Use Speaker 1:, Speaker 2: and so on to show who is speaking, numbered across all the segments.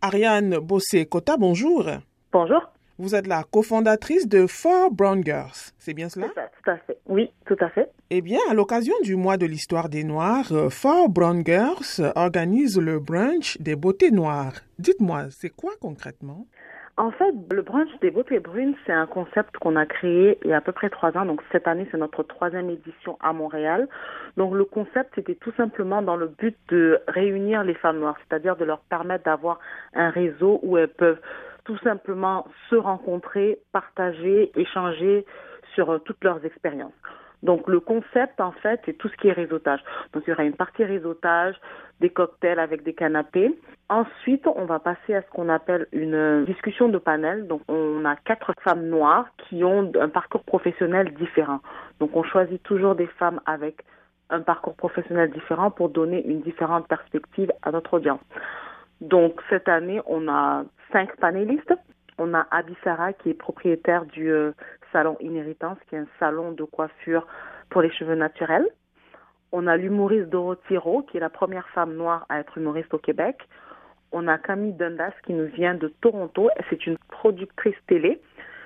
Speaker 1: Ariane Bossé-Kota, bonjour.
Speaker 2: Bonjour.
Speaker 1: Vous êtes la cofondatrice de Four Brown Girls, c'est bien cela?
Speaker 2: C'est ça, tout à fait. Oui, tout à fait.
Speaker 1: Eh bien, à l'occasion du mois de l'histoire des Noirs, Four Brown Girls organise le brunch des beautés noires. Dites-moi, c'est quoi concrètement?
Speaker 2: En fait, le brunch des beautés brunes, c'est un concept qu'on a créé il y a à peu près 3 ans. Donc cette année, c'est notre 3e édition à Montréal. Donc le concept, c'était tout simplement dans le but de réunir les femmes noires, c'est-à-dire de leur permettre d'avoir un réseau où elles peuvent tout simplement se rencontrer, partager, échanger sur toutes leurs expériences. Donc le concept, en fait, c'est tout ce qui est réseautage. Donc il y aura une partie réseautage, des cocktails avec des canapés. Ensuite, on va passer à ce qu'on appelle une discussion de panel. Donc on a 4 femmes noires qui ont un parcours professionnel différent. Donc on choisit toujours des femmes avec un parcours professionnel différent pour donner une différente perspective à notre audience. Donc cette année, on a 5 panélistes. On a Abisara qui est propriétaire du salon Inhéritance, qui est un salon de coiffure pour les cheveux naturels. On a l'humoriste Dorothy Rowe, qui est la première femme noire à être humoriste au Québec. On a Camille Dundas qui nous vient de Toronto. C'est une productrice télé.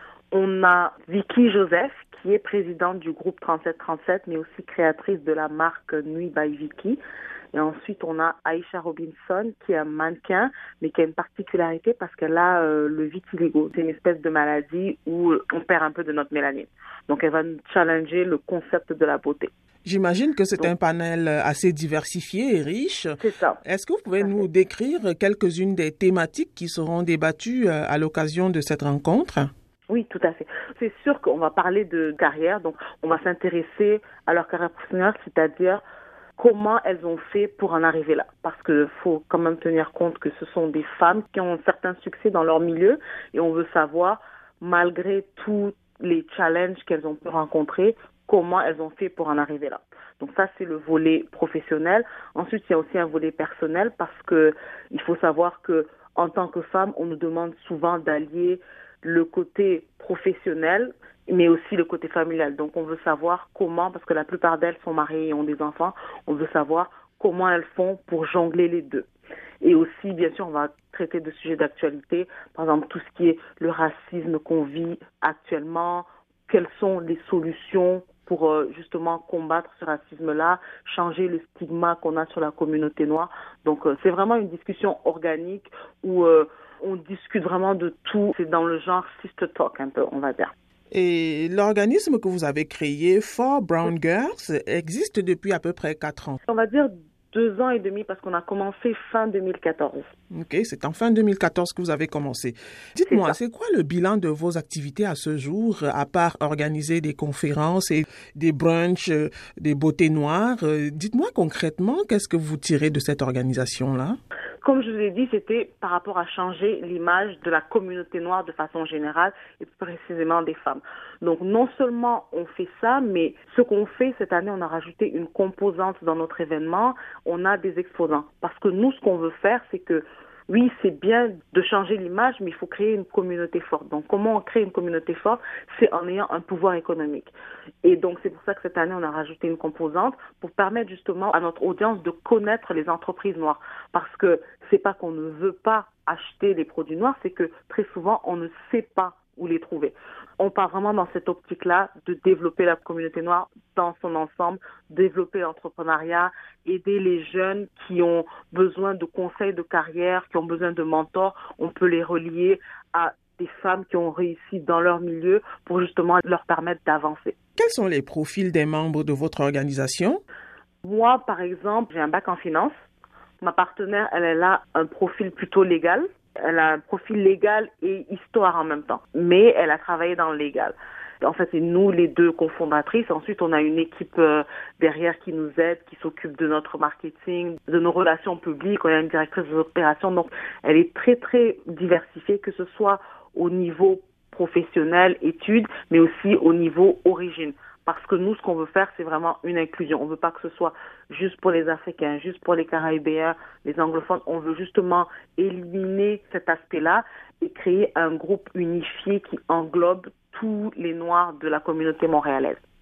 Speaker 2: On a Vicky Joseph, qui est présidente du groupe 3737, mais aussi créatrice de la marque Nuit by Vicky. Et ensuite, on a Aisha Robinson, qui est un mannequin, mais qui a une particularité parce qu'elle a le vitiligo. C'est une espèce de maladie où on perd un peu de notre mélanine. Donc, elle va nous challenger le concept de la beauté.
Speaker 1: J'imagine que c'est un panel assez diversifié et riche.
Speaker 2: C'est ça.
Speaker 1: Est-ce que vous pouvez nous décrire quelques-unes des thématiques qui seront débattues à l'occasion de cette rencontre?
Speaker 2: Oui, tout à fait. C'est sûr qu'on va parler de carrière, donc on va s'intéresser à leur carrière professionnelle, c'est-à-dire comment elles ont fait pour en arriver là. Parce qu'il faut quand même tenir compte que ce sont des femmes qui ont un certain succès dans leur milieu et on veut savoir, malgré tous les challenges qu'elles ont pu rencontrer, comment elles ont fait pour en arriver là. Donc ça, c'est le volet professionnel. Ensuite, il y a aussi un volet personnel parce que il faut savoir que en tant que femme, on nous demande souvent d'allier le côté professionnel mais aussi le côté familial. Donc, on veut savoir comment, parce que la plupart d'elles sont mariées et ont des enfants, on veut savoir comment elles font pour jongler les deux. Et aussi, bien sûr, on va traiter de sujets d'actualité, par exemple, tout ce qui est le racisme qu'on vit actuellement, quelles sont les solutions pour justement combattre ce racisme-là, changer le stigma qu'on a sur la communauté noire. Donc, c'est vraiment une discussion organique où on discute vraiment de tout. C'est dans le genre sister talk un peu, on va dire.
Speaker 1: Et l'organisme que vous avez créé, Four Brown Girls, existe depuis à peu près 4 ans.
Speaker 2: On va dire 2 ans et demi parce qu'on a commencé fin 2014.
Speaker 1: Ok, c'est en fin 2014 que vous avez commencé. Dites-moi, c'est quoi le bilan de vos activités à ce jour, à part organiser des conférences et des brunchs, des beautés noires? Dites-moi concrètement, qu'est-ce que vous tirez de cette organisation-là?
Speaker 2: Comme je vous ai dit, c'était par rapport à changer l'image de la communauté noire de façon générale et plus précisément des femmes. Donc non seulement on fait ça, mais ce qu'on fait cette année, on a rajouté une composante dans notre événement, on a des exposants. Parce que nous, ce qu'on veut faire, c'est que oui, c'est bien de changer l'image, mais il faut créer une communauté forte. Donc, comment on crée une communauté forte? C'est en ayant un pouvoir économique. Et donc, c'est pour ça que cette année, on a rajouté une composante pour permettre justement à notre audience de connaître les entreprises noires. Parce que c'est pas qu'on ne veut pas acheter les produits noirs, c'est que très souvent, on ne sait pas où les trouver. On part vraiment dans cette optique-là de développer la communauté noire dans son ensemble, développer l'entrepreneuriat, aider les jeunes qui ont besoin de conseils de carrière, qui ont besoin de mentors. On peut les relier à des femmes qui ont réussi dans leur milieu pour justement leur permettre d'avancer.
Speaker 1: Quels sont les profils des membres de votre organisation?
Speaker 2: Moi, par exemple, j'ai un bac en finance. Ma partenaire, elle a un profil plutôt légal. Elle a un profil légal et histoire en même temps. Mais elle a travaillé dans le légal. En fait, c'est nous les deux cofondatrices. Ensuite, on a une équipe derrière qui nous aide, qui s'occupe de notre marketing, de nos relations publiques. On a une directrice des opérations. Donc, elle est très, très diversifiée, que ce soit au niveau professionnel, études, mais aussi au niveau origine. Parce que nous, ce qu'on veut faire, c'est vraiment une inclusion. On veut pas que ce soit juste pour les Africains, juste pour les Caribéens, les anglophones. On veut justement éliminer cet aspect-là et créer un groupe unifié qui englobe tous les Noirs de la communauté montréalaise.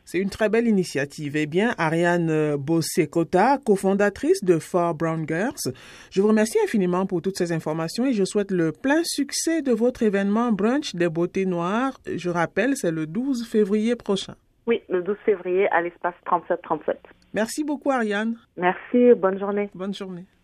Speaker 1: C'est une très belle initiative. Eh bien, Ariane Bossé-Kota, cofondatrice de For Brown Girls, je vous remercie infiniment pour toutes ces informations et je souhaite le plein succès de votre événement Brunch des beautés noires. Je rappelle, c'est le 12 février prochain.
Speaker 2: Oui, le 12 février à l'espace 3737.
Speaker 1: Merci beaucoup, Ariane.
Speaker 2: Merci, bonne journée.
Speaker 1: Bonne journée.